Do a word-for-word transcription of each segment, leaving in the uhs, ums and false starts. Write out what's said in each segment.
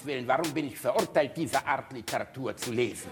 Willen, warum bin ich verurteilt, diese Art Literatur zu lesen?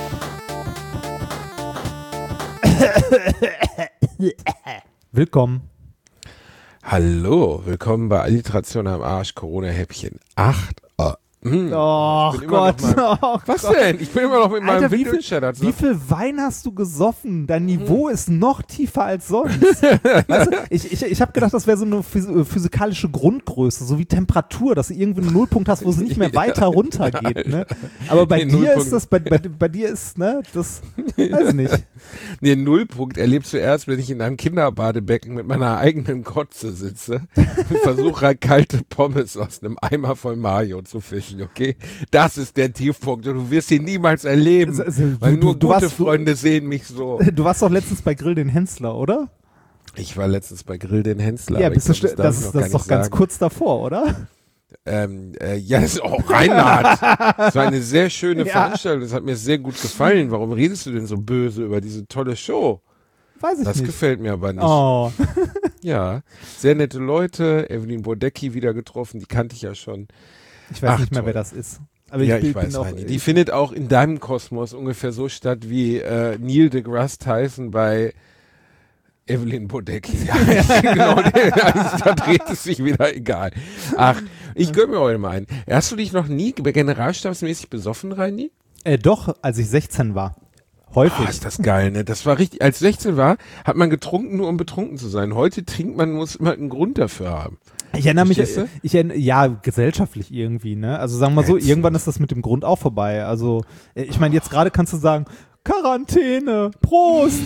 Willkommen. Hallo, willkommen bei Alliteration am Arsch, Corona-Häppchen acht. Oh, hm. oh Gott. Mal, oh was Gott. denn? Ich bin immer noch mit Alter, meinem wie viel, Videochat. wie viel Wein hast du gesoffen? Dein Niveau hm. ist noch tiefer als sonst. Weißt du, ich ich, ich habe gedacht, das wäre so eine phys- physikalische Grundgröße, so wie Temperatur, dass du irgendwie einen Nullpunkt hast, wo es nicht mehr weiter runtergeht. Ne? Aber bei Den dir Nullpunkt. ist das, bei, bei, bei dir ist, ne, das, weiß ich nicht. Den Nullpunkt erlebst du erst, wenn ich in einem Kinderbadebecken mit meiner eigenen Kotze sitze und versuche, kalte Pommes aus einem Eimer voll Mayo zu fischen, okay? Das ist der Tiefpunkt und du wirst ihn niemals erleben, Also, weil du, nur du, du gute warst, Freunde sehen mich so. Du warst doch letztens bei Grill den Hensler, oder? Ich war letztens bei Grill den Hensler. Ja, aber bist ich du, glaub, das, darf ich ist, noch das ist gar doch nicht ganz sagen. kurz davor, oder? Ähm, äh, ja, das ist auch Reinhard. Das war eine sehr schöne Ja. Veranstaltung. Das hat mir sehr gut gefallen. Warum redest du denn so böse über diese tolle Show? Weiß ich Das nicht. gefällt mir aber nicht. Oh. Ja, sehr nette Leute. Evelyn Bodecki wieder getroffen. Die kannte ich ja schon. Ich weiß Ach, nicht mehr, toll. wer das ist. Aber ja, ich, ich, bin weiß, auch, Reini. Die findet auch in deinem Kosmos ungefähr so statt wie äh, Neil deGrasse Tyson bei Evelyn Bodecki. Ja, genau. Da dreht es sich wieder, egal. Ach, ich gönn mir heute mal einen. Hast du dich noch nie generalstabsmäßig besoffen, Reini? Äh, doch, als ich sechzehn war. Häufig. Oh, ist das geil, ne? Das war richtig, als sechzehn war, hat man getrunken, nur um betrunken zu sein. Heute trinkt man, muss immer einen Grund dafür haben. Ich erinnere mich, Verstehst du? ich erinnere, ja, gesellschaftlich irgendwie, ne? Also sagen wir mal so, Ätzend. irgendwann ist das mit dem Grund auch vorbei. Also, äh, ich meine, jetzt gerade kannst du sagen, Quarantäne, Prost!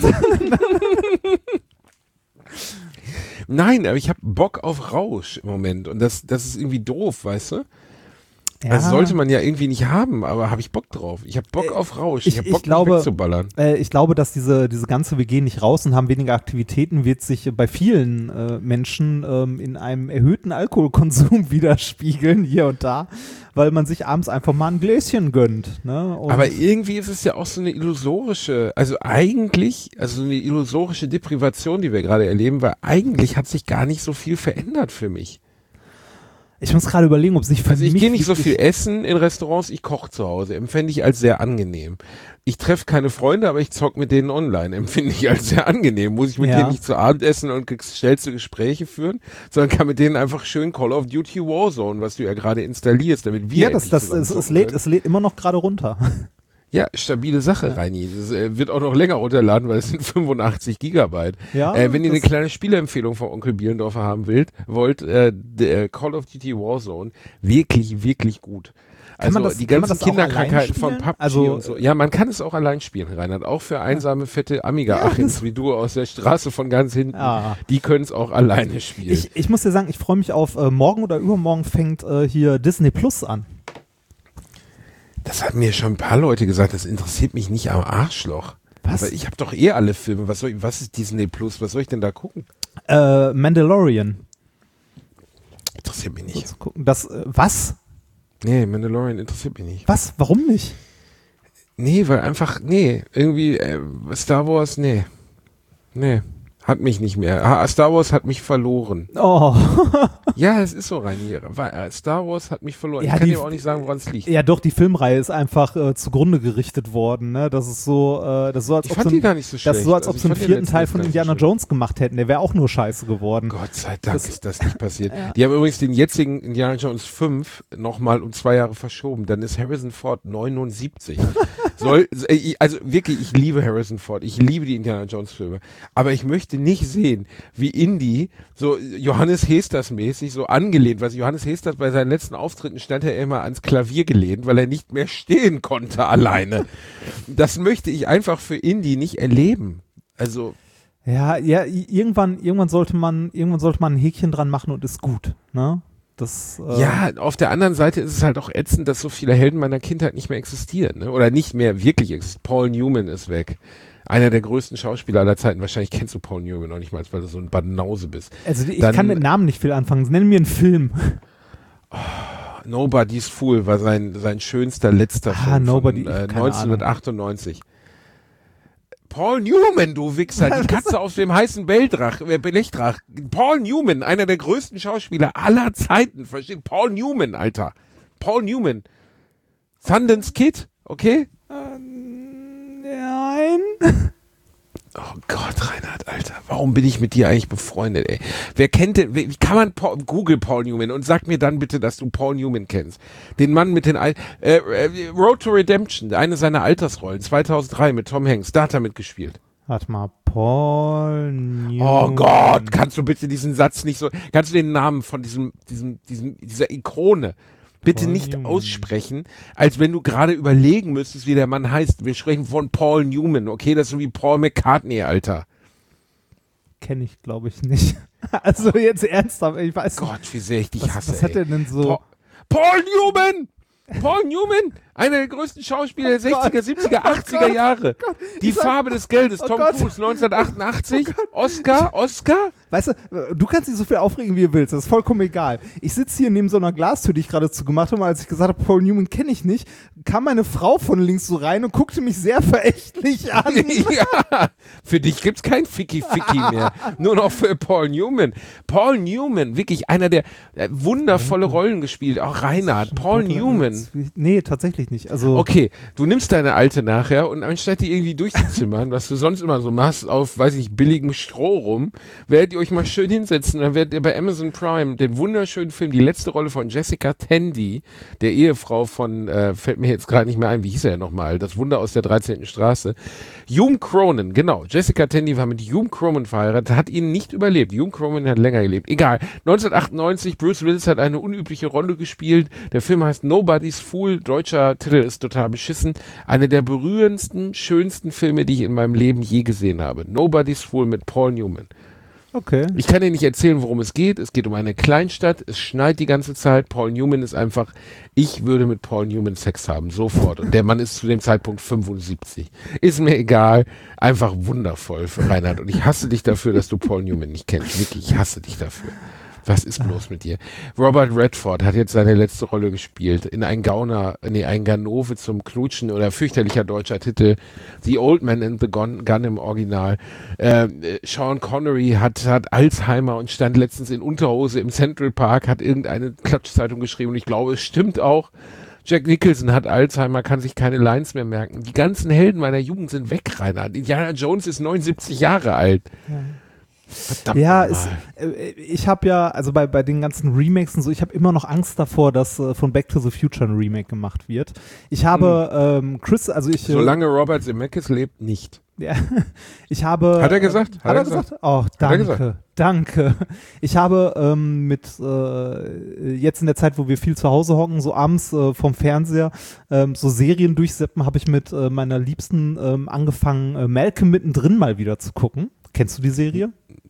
Nein, aber ich habe Bock auf Rausch im Moment und das, das ist irgendwie doof, weißt du? Ja. Das sollte man ja irgendwie nicht haben, aber habe ich Bock drauf. Ich habe Bock Äh, auf Rausch. ich- Ich, habe ich Bock, glaube- mich wegzuballern. Äh, ich glaube, dass diese, diese ganze wir gehen nicht raus und haben weniger Aktivitäten, wird sich bei vielen äh, Menschen ähm, in einem erhöhten Alkoholkonsum widerspiegeln, hier und da, weil man sich abends einfach mal ein Gläschen gönnt. Ne? Und Aber irgendwie ist es ja auch so eine illusorische, also eigentlich, also so eine illusorische Deprivation, die wir gerade erleben, weil eigentlich hat sich gar nicht so viel verändert für mich. ich muss gerade überlegen, ob sich für Also ich mich gehe nicht so wirklich- viel essen in Restaurants, ich koche zu Hause, empfinde ich als sehr angenehm. Ich treffe keine Freunde, aber ich zock mit denen online, empfinde ich als sehr angenehm. Muss ich mit Ja. denen nicht zu Abend essen und gestellte Gespräche führen, sondern kann mit denen einfach schön Call of Duty Warzone, was du ja gerade installierst, damit wir Ja, das, endlich das, zusammen es, es, zocken lädt, können. es lädt immer noch gerade runter. Ja, stabile Sache, Reini. Das äh, wird auch noch länger runterladen, weil es sind fünfundachtzig Gigabyte. Ja, äh, wenn ihr eine das- kleine Spieleempfehlung von Onkel Bielendorfer haben wollt, wollt äh, der Call of Duty Warzone, wirklich, wirklich gut. Also man das- die kann man ganzen das auch allein Kinderkrankheiten von spielen? P U B G Also, und so. Ja, man kann es auch allein spielen, Reinhard. Auch für einsame, fette Amiga-Achins das- wie du aus der Straße von ganz hinten. Ah. Die können es auch alleine spielen. Ich, ich muss dir sagen, ich freue mich auf äh, morgen oder übermorgen fängt äh, hier Disney Plus an. Das haben mir schon ein paar Leute gesagt, das interessiert mich nicht am Arschloch. Was? Aber ich habe doch eh alle Filme. Was, soll ich, was ist Disney Plus? Was soll ich denn da gucken? Äh, Mandalorian. Interessiert mich nicht. Kurz gucken. Das, äh, was? Nee, Mandalorian interessiert mich nicht. Was? Warum nicht? Nee, weil einfach, nee, irgendwie äh, Star Wars, nee. Nee, hat mich nicht mehr. Ah, Star Wars hat mich verloren. Oh. Ja, es ist so, Reinier. Weil, äh, Star Wars hat mich verloren. Ja, ich kann die- dir auch nicht sagen, woran es liegt. Ja, doch, die Filmreihe ist einfach äh, zugrunde gerichtet worden. Ne? Das ist so, äh, das ist so, als Ich ob fand sie, die gar nicht so das schlecht. ist so, als ob Also sie ich einen fand den vierten letzten Teil nicht von ganz so Indiana schlecht. Jones gemacht hätten. Der wäre auch nur scheiße geworden. Gott sei Dank Das- ist das nicht passiert. Ja. Die haben übrigens den jetzigen Indiana Jones fünf nochmal um zwei Jahre verschoben. Dann ist Harrison Ford neunundsiebzig. Soll, äh, ich- also wirklich, ich liebe Harrison Ford. Ich liebe die Indiana Jones Filme. Aber ich möchte nicht sehen, wie Indy so Johannes Hesters mäßig so angelehnt, weil Johannes Hesters bei seinen letzten Auftritten stand er immer ans Klavier gelehnt, weil er nicht mehr stehen konnte alleine. Das möchte ich einfach für Indy nicht erleben. Also, Ja, ja, i- irgendwann, irgendwann sollte man, irgendwann sollte man ein Häkchen dran machen und ist gut. Ne? Das, äh, ja, auf der anderen Seite ist es halt auch ätzend, dass so viele Helden meiner Kindheit nicht mehr existieren, ne? Oder nicht mehr wirklich existieren. Paul Newman ist weg. Einer der größten Schauspieler aller Zeiten. Wahrscheinlich kennst du Paul Newman noch nicht mal, weil du so ein Banause bist. Also ich Dann- kann mit Namen nicht viel anfangen. Nenn mir einen Film. Nobody's Fool war sein, sein schönster letzter Ah, Film Nobody, von äh, keine neunzehnhundertachtundneunzig. Paul Newman, du Wichser, die Katze auf dem heißen Beldrach, äh, Blechdrach. Paul Newman, einer der größten Schauspieler aller Zeiten. Versteht? Paul Newman, Alter. Paul Newman. Sundance Kid, okay? Ähm, nein. Oh Gott, Reinhard, Alter, warum bin ich mit dir eigentlich befreundet, ey? Wer kennt den, wie kann man Paul, Google Paul Newman und sag mir dann bitte, dass du Paul Newman kennst. Den Mann mit den, Al äh, äh, Road to Redemption, eine seiner Altersrollen, zweitausenddrei mit Tom Hanks, da hat er mitgespielt. Warte mal, Paul Newman. Oh Gott, kannst du bitte diesen Satz nicht so, kannst du den Namen von diesem, diesem, diesem, dieser Ikone bitte Paul nicht Newman. aussprechen, als wenn du gerade überlegen müsstest, wie der Mann heißt. Wir sprechen von Paul Newman, okay? Das ist so wie Paul McCartney, Alter. Kenne ich, glaube ich, nicht. Also jetzt ernsthaft, ich weiß Gott, wie sehr ich dich was, hasse, was hat ey. er denn so... Paul, Paul Newman! Paul Newman, einer der größten Schauspieler der sechziger, siebziger, achtziger Jahre. Die Farbe des Geldes, Oh Tom Gott. Cruise, neunzehnhundertachtundachtzig. Oscar, Oscar? Weißt du, du kannst dich so viel aufregen, wie du willst. Das ist vollkommen egal. Ich sitze hier neben so einer Glastür, die ich gerade zugemacht habe. Als ich gesagt habe, Paul Newman kenne ich nicht, kam meine Frau von links so rein und guckte mich sehr verächtlich an. Ja, für dich gibt's kein Ficky-Ficky mehr. Nur noch für Paul Newman. Paul Newman, wirklich einer der äh, wundervolle Rollen gespielt. Auch Reinhard. Paul Newman. Nee, tatsächlich nicht. Also Okay, du nimmst deine Alte nachher und anstatt die irgendwie durchzuzimmern, was du sonst immer so machst, auf, weiß ich, billigem Stroh rum, werdet ihr euch mal schön hinsetzen, dann werdet ihr bei Amazon Prime den wunderschönen Film, die letzte Rolle von Jessica Tandy, der Ehefrau von, äh, fällt mir jetzt gerade nicht mehr ein, wie hieß er nochmal, das Wunder aus der dreizehnten Straße. Hume Cronin, genau, Jessica Tandy war mit Hume Cronin verheiratet, hat ihn nicht überlebt. Hume Cronin hat länger gelebt. Egal, neunzehnhundertachtundneunzig, Bruce Willis hat eine unübliche Rolle gespielt. Der Film heißt Nobody's Fool, deutscher Titel ist total beschissen. Eine der berührendsten, schönsten Filme, die ich in meinem Leben je gesehen habe. Nobody's Fool mit Paul Newman. okay. Ich kann dir nicht erzählen, worum es geht. Es geht um eine Kleinstadt. Es schneit die ganze Zeit. Paul Newman ist einfach, ich würde mit Paul Newman Sex haben, sofort. Und der Mann ist zu dem Zeitpunkt fünfundsiebzig. Ist mir egal. Einfach wundervoll für Reinhard. Und ich hasse dich dafür, dass du Paul Newman nicht kennst. Wirklich, ich hasse dich dafür. Was ist bloß mit dir? Robert Redford hat jetzt seine letzte Rolle gespielt in ein Gauner, nee, ein Ganove zum Knutschen oder fürchterlicher deutscher Titel. The Old Man and the Gun, Gun im Original. Äh, Sean Connery hat, hat Alzheimer und stand letztens in Unterhose im Central Park, hat irgendeine Klatschzeitung geschrieben und ich glaube, es stimmt auch. Jack Nicholson hat Alzheimer, kann sich keine Lines mehr merken. Die ganzen Helden meiner Jugend sind weg, Reinhard. Indiana Jones ist neunundsiebzig Jahre alt. Ja. Verdammt Ja, nochmal. es, äh, ich habe ja, also bei, bei den ganzen Remakes und so, ich habe immer noch Angst davor, dass äh, von Back to the Future ein Remake gemacht wird. Ich habe ähm, Chris, also ich... äh, Solange Robert Zemeckis lebt, nicht. Ja, ich habe... Hat er gesagt? Hat, er gesagt? Oh, er danke, gesagt? danke. Ich habe ähm, mit, äh, jetzt in der Zeit, wo wir viel zu Hause hocken, so abends äh, vom Fernseher, ähm, so Serien durchseppen, habe ich mit äh, meiner Liebsten ähm, angefangen, äh, Malcolm mittendrin mal wieder zu gucken. Kennst du die Serie?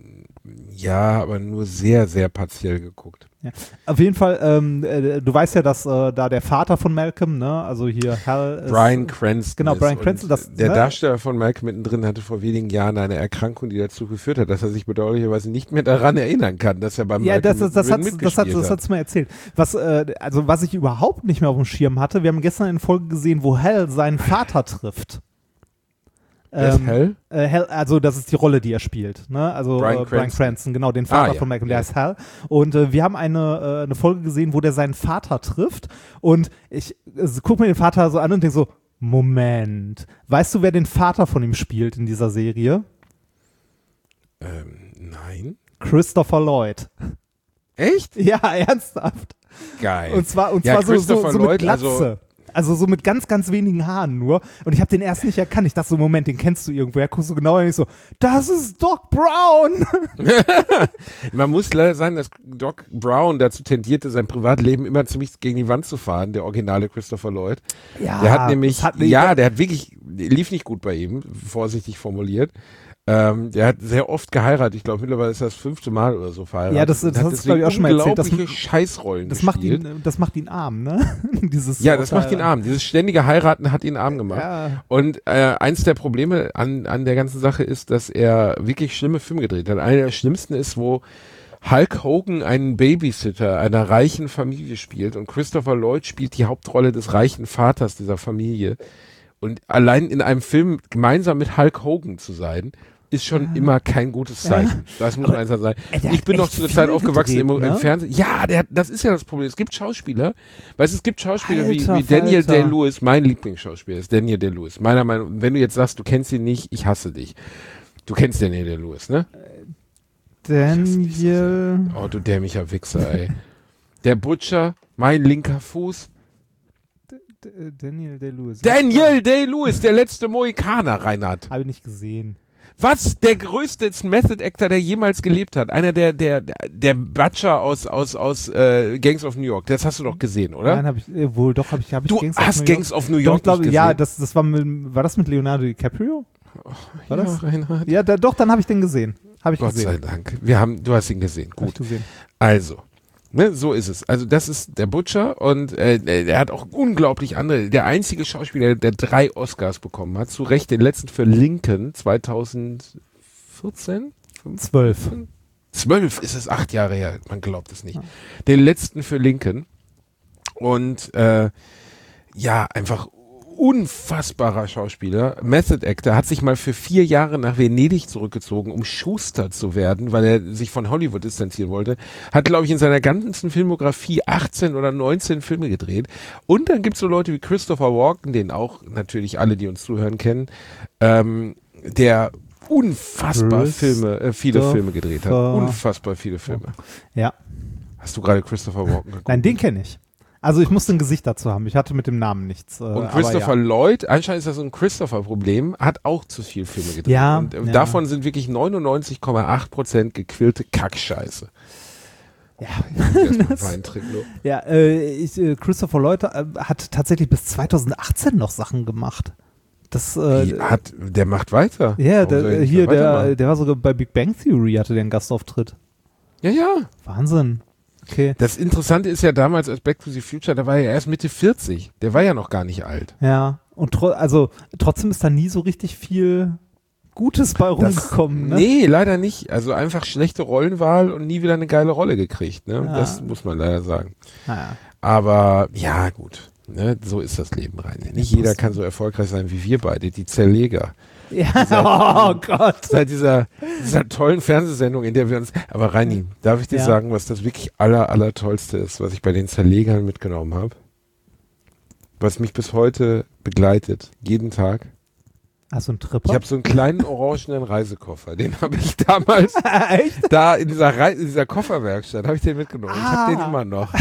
Ja, aber nur sehr, sehr partiell geguckt. Ja. Auf jeden Fall, ähm, äh, du weißt ja, dass äh, da der Vater von Malcolm, ne, also hier Hal ist, Bryan Cranston. Genau, ist. Bryan Und Cranston. Das, der ne, Darsteller von Malcolm mittendrin hatte vor wenigen Jahren eine Erkrankung, die dazu geführt hat, dass er sich bedauerlicherweise nicht mehr daran erinnern kann, dass er beim Ja, Malcolm das, das, das, mittendrin hat's, das, hat, mitgespielt das hat's mir erzählt. Was, äh, also was ich überhaupt nicht mehr auf dem Schirm hatte, wir haben gestern eine Folge gesehen, wo Hal seinen Vater trifft. Wer ist Hal? Äh, Hal? Also das ist die Rolle, die er spielt. Ne? Also Bryan äh, Bryan Cranston. Cranston, genau, den Vater Ah, ja. von Malcolm, der Ja. heißt Hal. Und äh, wir haben eine, äh, eine Folge gesehen, wo der seinen Vater trifft. Und ich äh, guck mir den Vater so an und denke so, Moment, weißt du, wer den Vater von ihm spielt in dieser Serie? Ähm, nein. Christopher Lloyd. Echt? Ja, ernsthaft. Geil. Und zwar, und Ja, zwar so, so, Christopher so mit Lloyd, Glatze. also- Also, so mit ganz, ganz wenigen Haaren nur. Und ich habe den erst nicht erkannt. Ich dachte so, Moment, den kennst du irgendwoher. Guckst du genau hin und ich so, das ist Doc Brown. Man muss leider sagen, dass Doc Brown dazu tendierte, sein Privatleben immer ziemlich gegen die Wand zu fahren, der originale Christopher Lloyd. Ja, Der hat nämlich, das hat- ja, der hat wirklich, lief nicht gut bei ihm, vorsichtig formuliert. Ähm, der hat sehr oft geheiratet. Ich glaube, mittlerweile ist er das fünfte Mal oder so verheiratet. Ja, das- Und das hat hast du, glaub ich, auch schon mal erzählt. Das- unglaubliche Scheißrollen Das macht, gespielt. ihn, das macht ihn arm, ne? Dieses Ja, das macht ihn arm. Dieses ständige Heiraten hat ihn arm gemacht. Ja. Und äh, eins der Probleme an, an der ganzen Sache ist, dass er wirklich schlimme Filme gedreht hat. Einer der schlimmsten ist, wo Hulk Hogan einen Babysitter einer reichen Familie spielt und Christopher Lloyd spielt die Hauptrolle des reichen Vaters dieser Familie. Und allein in einem Film gemeinsam mit Hulk Hogan zu sein, ist schon immer kein gutes Zeichen. Das muss man einfach sagen. Ey, der Ich hat bin noch echt zu der Zeit viel aufgewachsen gedreht, im, im ne? Fernsehen. Ja, der, hat- das ist ja das Problem. Es gibt Schauspieler, weißt du, es gibt Schauspieler wie, Alter wie Daniel Falter. Day-Lewis, mein Lieblingsschauspieler ist Daniel Day-Lewis. Meiner Meinung nach, wenn du jetzt sagst, du kennst ihn nicht, ich hasse dich. Du kennst Daniel Day-Lewis, ne? Daniel. Oh, du dämlicher Wichser, ey. Der Butcher, mein linker Fuß. D- Daniel Day-Lewis. Daniel Day-Lewis, der letzte Mohikaner, Reinhard. Habe ich nicht gesehen. Was? Der größte Method Actor, der jemals gelebt hat. Einer der, der, der Butcher aus, aus, aus äh, Gangs of New York. Das hast du doch gesehen, oder? Nein, habe ich, äh, wohl, doch, habe ich, habe ich du Gangs of hast New York- Gangs of New Doch, York ich glaube, nicht ja, gesehen. das, das war mit, war das mit Leonardo DiCaprio? War ja, das? Reinhard. Ja, da, doch, dann habe ich den gesehen. Habe ich Gott gesehen. sei Dank. Wir haben, du hast ihn gesehen. Hab Gut. ich gesehen. Also, ne, so ist es. Also das ist der Butcher und äh, er hat auch unglaublich andere, der einzige Schauspieler, der drei Oscars bekommen hat, zu Recht den letzten für Lincoln zweitausendvierzehn? Zwölf. Zwölf ist es, acht Jahre her, man glaubt es nicht. Den letzten für Lincoln und äh, ja, einfach unfassbarer Schauspieler, Method Actor, hat sich mal für vier Jahre nach Venedig zurückgezogen, um Schuster zu werden, weil er sich von Hollywood distanzieren wollte. Hat, glaube ich, in seiner ganzen Filmografie achtzehn oder neunzehn Filme gedreht. Und dann gibt es so Leute wie Christopher Walken, den auch natürlich alle, die uns zuhören, kennen, ähm, der unfassbar Filme, äh, viele Filme gedreht hat. Unfassbar viele Filme. Ja. Hast du gerade Christopher Walken geguckt? Nein, den kenne ich. Also ich musste ein Gesicht dazu haben. Ich hatte mit dem Namen nichts. Äh, Und Christopher aber ja. Lloyd, anscheinend ist das so ein Christopher-Problem, hat auch zu viel Filme gedreht. Ja, und äh, ja. davon sind wirklich neunundneunzig Komma acht Prozent gequillte Kackscheiße. Ja, Das war ein Tricklo. ja äh, ich, äh, Christopher Lloyd äh, hat tatsächlich bis zweitausendachtzehn noch Sachen gemacht. Das, äh, Die hat, der macht weiter. ja, Warum soll der, er nicht hier, mehr der, weitermachen? der war sogar bei Big Bang Theory, hatte der einen Gastauftritt. Ja, ja. Wahnsinn. Okay. Das Interessante ist ja damals als Back to the Future, da war er erst Mitte vierzig. Der war ja noch gar nicht alt. Ja, und tro also trotzdem ist da nie so richtig viel Gutes bei rumgekommen. Ne? Nee, leider nicht. Also einfach schlechte Rollenwahl und nie wieder eine geile Rolle gekriegt. Ne? Ja. Das muss man leider sagen. Naja. Aber ja, gut. Ne? So ist das Leben rein. Nicht jeder kann so erfolgreich sein wie wir beide, die Zerleger. Ja, oh Gott. Seit dieser, dieser tollen Fernsehsendung, in der wir uns. Aber Reini, darf ich dir Ja. sagen, was das wirklich aller, aller Tollste ist, was ich bei den Zerlegern mitgenommen habe? Was mich bis heute begleitet, jeden Tag. Also ein Ich Tripper? habe so einen kleinen orangenen Reisekoffer. Den habe ich damals Echt? da in dieser, Rei in dieser Kofferwerkstatt, habe ich den mitgenommen. Ich habe den Ah. immer noch.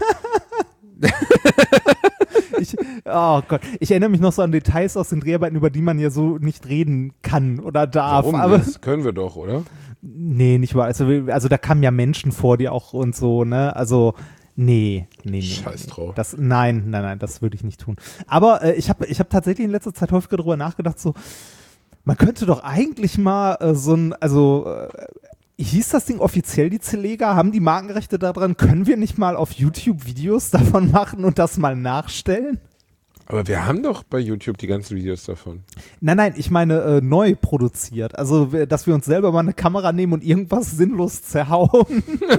Ich, oh Gott, ich erinnere mich noch so an Details aus den Dreharbeiten, über die man ja so nicht reden kann oder darf. Warum? Aber Das können wir doch, oder? nee, nicht wahr. Also, also da kamen ja Menschen vor, die auch und so, ne? Also nee, nee, nee. Scheiß nee. drauf. Das, nein, nein, nein, das würde ich nicht tun. Aber äh, ich habe ich hab tatsächlich in letzter Zeit häufiger darüber nachgedacht, so, man könnte doch eigentlich mal äh, so ein, also äh, hieß das Ding offiziell die Zerleger? Haben die Markenrechte daran? Können wir nicht mal auf YouTube Videos davon machen und das mal nachstellen? Aber wir haben doch bei YouTube die ganzen Videos davon. Nein, nein, ich meine äh, neu produziert. Also, wir- dass wir uns selber mal eine Kamera nehmen und irgendwas sinnlos zerhauen.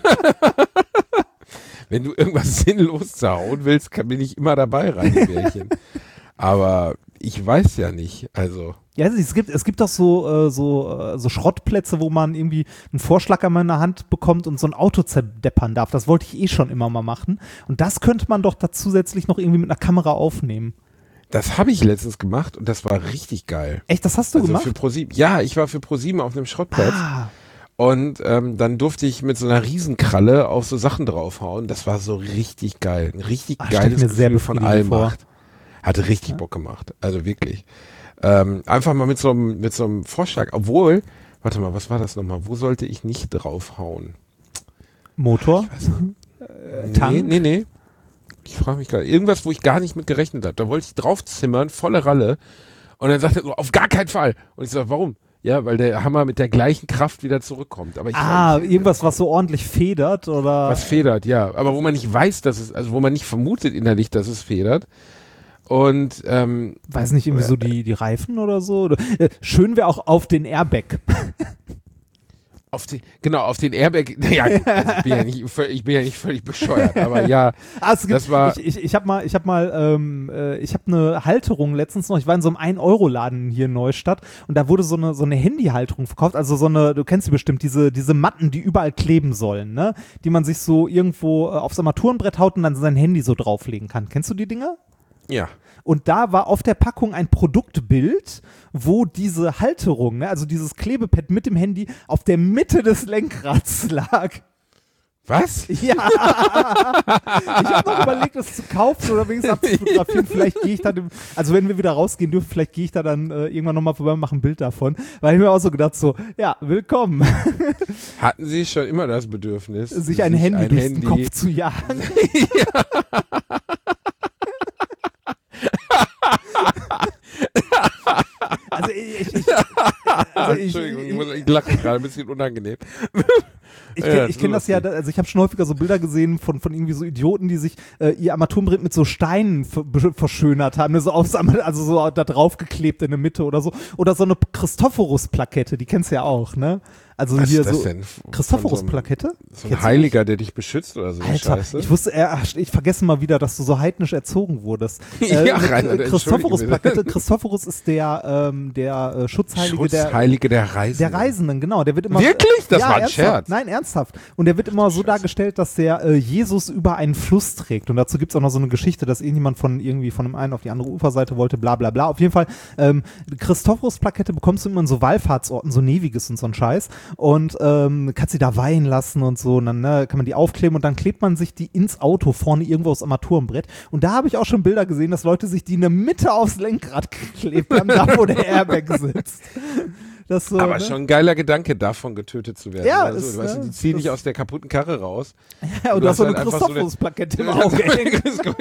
Wenn du irgendwas sinnlos zerhauen willst, kann, bin ich immer dabei, Reini Bärchen. Aber ich weiß ja nicht, also. Ja, es gibt, es gibt doch so, äh, so, äh, so Schrottplätze, wo man irgendwie einen Vorschlag an meine Hand bekommt und so ein Auto zerdeppern darf. Das wollte ich eh schon immer mal machen. Und das könnte man doch da zusätzlich noch irgendwie mit einer Kamera aufnehmen. Das habe ich letztens gemacht und das war richtig geil. Echt, das hast du Also gemacht? für ProSieben. Ja, ich war für ProSieben auf einem Schrottplatz Ah, und ähm, dann durfte ich mit so einer Riesenkralle auf so Sachen draufhauen. Das war so richtig geil. Ein richtig Ah, stell ich geiles mir sehr Gefühl von befriedigend vor. Allmacht. Hatte richtig Bock gemacht. Also wirklich. Ähm, einfach mal mit so einem mit so einem Vorschlag. Obwohl, warte mal, was war das nochmal? Wo sollte ich nicht draufhauen? Motor? Nee, Tank? nee, nee. Ich frage mich gerade. Irgendwas, wo ich gar nicht mit gerechnet habe. Da wollte ich draufzimmern, volle Ralle. Und dann sagt er so, auf gar keinen Fall. Und ich sage, warum? Ja, weil der Hammer mit der gleichen Kraft wieder zurückkommt. Aber ich Ah, ich, irgendwas, was so ordentlich federt, oder? was federt, ja. Aber wo man nicht weiß, dass es, also wo man nicht vermutet innerlich, dass es federt. Und ähm, Weiß nicht, irgendwie so die, die Reifen oder so? Oder, äh, schön wäre auch auf den Airbag. Auf den, genau, auf den Airbag. Naja, also ich, bin ja nicht, ich bin ja nicht völlig bescheuert, aber ja, ah, es gibt, das war. Ich, ich, ich habe mal, ich habe mal, ähm, äh, ich habe eine Halterung letztens noch. Ich war in so einem ein Euro Laden hier in Neustadt und da wurde so eine so eine Handyhalterung verkauft. Also so eine, du kennst sie bestimmt, diese diese Matten, die überall kleben sollen, ne? Die man sich so irgendwo äh, aufs Armaturenbrett haut und dann sein Handy so drauflegen kann. Kennst du die Dinger? Ja. Und da war auf der Packung ein Produktbild, wo diese Halterung, ne, also dieses Klebepad mit dem Handy auf der Mitte des Lenkrads lag. Was? Ja. Ich habe noch überlegt, das zu kaufen oder wenigstens abzufotografieren. Vielleicht gehe ich da, dem, also wenn wir wieder rausgehen dürfen, vielleicht gehe ich da dann äh, irgendwann nochmal vorbei und mache ein Bild davon. Weil ich mir auch so gedacht so, ja, willkommen. Hatten Sie schon immer das Bedürfnis, sich ein Handy ein durch Handy den Kopf zu jagen? Ja. Also ich, ich, also ich, Entschuldigung, ich, muss, ich lache gerade ein bisschen unangenehm. Ich kenne Ja, ich kenn das ja, also ich habe schon häufiger so Bilder gesehen von, von irgendwie so Idioten, die sich äh, ihr Armaturenbrett mit so Steinen ver verschönert haben, so aufs, also so da draufgeklebt in der Mitte oder so. Oder so eine Christophorus-Plakette, die kennst du ja auch, ne? Also Was hier ist das so denn? Christophorus-Plakette? So ein Heiliger, der dich beschützt oder so eine Alter, Scheiße? ich wusste, äh, ich vergesse mal wieder, dass du so heidnisch erzogen wurdest. Äh, Ja, Rainer, Christophorus-Plakette. Christophorus ist der, ähm, der äh, Schutzheilige, Schutzheilige der, der Reisenden. der Reisenden, genau. Der wird immer Wirklich? Das ja, war ein ernsthaft. Scherz. Nein, ernsthaft. Und der wird immer so Scheiße. dargestellt, dass der äh, Jesus über einen Fluss trägt. Und dazu gibt es auch noch so eine Geschichte, dass irgendjemand von irgendwie von dem einen auf die andere Uferseite wollte, bla bla bla. Auf jeden Fall, ähm, Christophorus-Plakette bekommst du immer in so Wallfahrtsorten, so Neviges und so ein Scheiß. Und ähm, kannst sie da weihen lassen und so. Und dann ne, kann man die aufkleben und dann klebt man sich die ins Auto vorne irgendwo aufs Armaturenbrett. Und da habe ich auch schon Bilder gesehen, dass Leute sich die in der Mitte aufs Lenkrad geklebt haben, da wo der Airbag sitzt. Das so, Aber ne? schon ein geiler Gedanke, davon getötet zu werden. Ja, also, ist, du, weißt, ne, die ziehen das- dich aus der kaputten Karre raus. Ja, und du du hast hast so eine halt einfach so eine- Christophorus-Plakette im Auge hängen.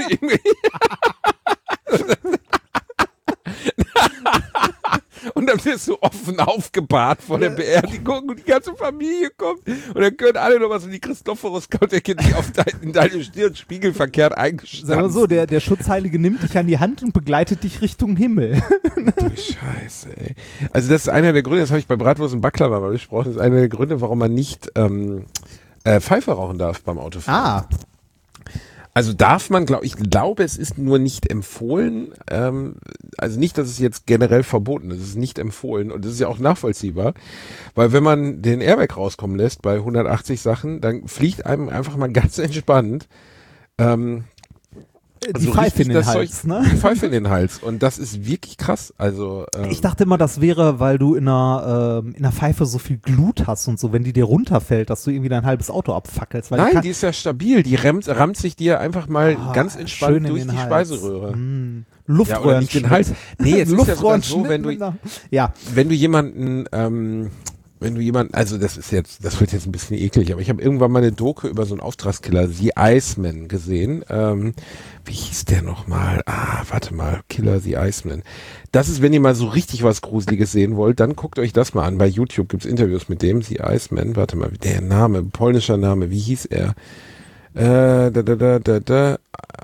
Und dann wirst du offen aufgebahrt vor der Beerdigung und die ganze Familie kommt und dann können alle noch was in die Christophorus-Plakette, die auf dein, in deine Stirn spiegelverkehrt eingestanzt. Sagen wir so, der, der Schutzheilige nimmt dich an die Hand und begleitet dich Richtung Himmel. Du Scheiße, ey. Also das ist einer der Gründe, das habe ich bei Bratwurst und Baklava mal besprochen, das ist einer der Gründe, warum man nicht ähm, äh, Pfeife rauchen darf beim Autofahren. Ah, Also darf man, glaube ich, glaube, es ist nur nicht empfohlen. Ähm, also nicht, dass es jetzt generell verboten ist, es ist nicht empfohlen und das ist ja auch nachvollziehbar, weil wenn man den Airbag rauskommen lässt bei hundertachtzig Sachen, dann fliegt einem einfach mal ganz entspannt ähm, die so Pfeife in richtig den das Hals, Zeug- ne? Die Pfeife in den Hals und das ist wirklich krass. Also ähm, Ich dachte immer, das wäre, weil du in einer, ähm, in einer Pfeife so viel Glut hast und so, wenn die dir runterfällt, dass du irgendwie dein halbes Auto abfackelst. Weil die nein, kann, die ist ja stabil, die rammt, rammt sich dir einfach mal Ah, ganz schön entspannt in durch den die Hals. Speiseröhre. Mm. Ja, oder Luftröhren. nicht den Hals. Nee, jetzt ist ja sogar so, wenn du, ja, wenn du jemanden, ähm, wenn du jemanden, also das ist jetzt, das wird jetzt ein bisschen eklig, aber ich habe irgendwann mal eine Doku über so einen Auftragskiller, The Iceman, gesehen. Ähm, wie hieß der nochmal? Ah, warte mal, Killer The Iceman. Das ist, wenn ihr mal so richtig was Gruseliges sehen wollt, dann guckt euch das mal an. Bei YouTube gibt's Interviews mit dem, The Iceman. Warte mal, der Name, polnischer Name, wie hieß er? Äh, da, da, da, da, da.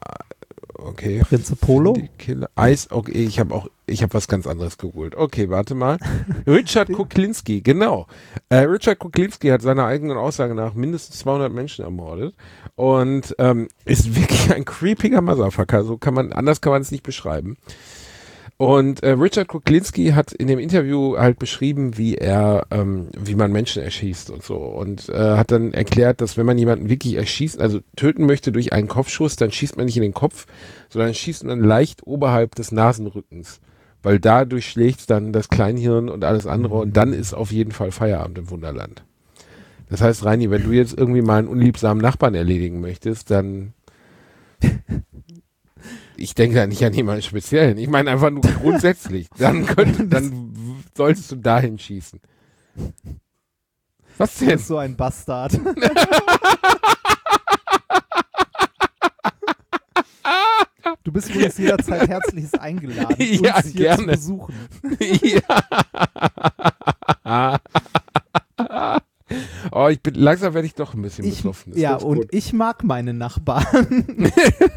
Okay. Prinze Polo? Die Killer. Eis, okay, ich habe auch, ich habe was ganz anderes gegoogelt. Okay, warte mal. Richard Kuklinski, genau. Äh, Richard Kuklinski hat seiner eigenen Aussage nach mindestens zweihundert Menschen ermordet und ähm, ist wirklich ein creepiger Motherfucker. So kann man, anders kann man es nicht beschreiben. Und äh, Richard Kuklinski hat in dem Interview halt beschrieben, wie er, ähm, wie man Menschen erschießt und so. Und äh, hat dann erklärt, dass wenn man jemanden wirklich erschießt, also töten möchte durch einen Kopfschuss, dann schießt man nicht in den Kopf, sondern schießt man leicht oberhalb des Nasenrückens. Weil da durchschlägt dann das Kleinhirn und alles andere und dann ist auf jeden Fall Feierabend im Wunderland. Das heißt, Reini, wenn du jetzt irgendwie mal einen unliebsamen Nachbarn erledigen möchtest, dann ich denke da nicht an jemanden speziellen. Ich meine einfach nur grundsätzlich. Dann, könnte, dann solltest du dahin schießen. Was Du denn? bist so ein Bastard. Du bist übrigens jederzeit herzlichst eingeladen, Ja, uns hier gerne. zu besuchen. Ja. Oh, ich bin langsam werde ich doch ein bisschen Ich, betroffen. ja, ganz und gut. ich mag meine Nachbarn.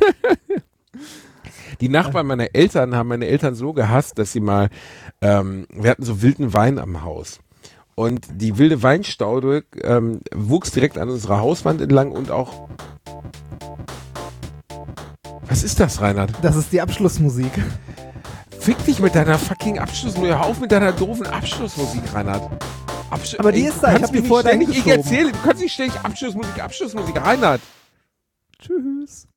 Die Nachbarn meiner Eltern haben meine Eltern so gehasst, dass sie mal, ähm, wir hatten so wilden Wein am Haus. Und die wilde Weinstaude ähm, wuchs direkt an unserer Hauswand entlang und auch... Was ist das, Reinhard? Das ist die Abschlussmusik. Fick dich mit deiner fucking Abschlussmusik. Hör auf mit deiner doofen Abschlussmusik, Reinhard. Absch Aber die Ey, ist da, du ich kannst hab die mir vorher nicht ständig- dahin Ich geschoben. erzähle, du kannst nicht ständig Abschlussmusik, Abschlussmusik, Reinhard. Tschüss.